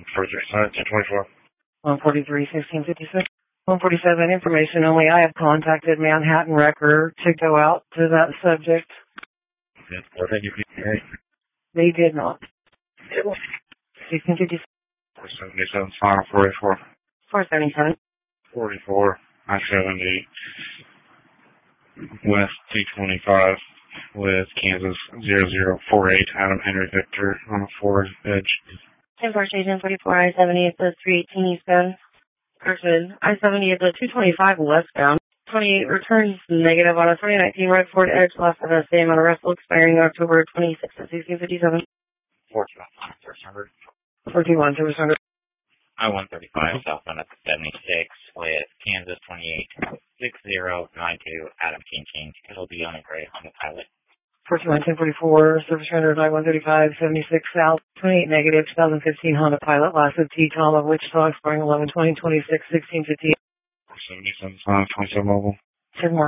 224. 143, 1656. 147, information only. I have contacted Manhattan Wrecker to go out to that subject. They did not. 1656. 477, final 44. 477. 44, I-70, West 225 with Kansas 0048, Adam Henry Victor on the forward edge. 10 Park Station 44, I-70 at the 318 eastbound. Person, I-70 at the 225 westbound. 28 returns negative on a 2019 right forward edge last of the same on a wrestle expiring October 26th at 1657. 421, 421, 200. I-135 southbound at the 76 with Kansas 28 6092 Adam King. It'll be on a gray on the pilot. 421, 1044, service rendered I-135, 76 south, 28 negative, 2015 Honda Pilot, last of T-Tom of Wichita, expiring 11/20/26, 1650. 477, final 27 mobile. 10 more.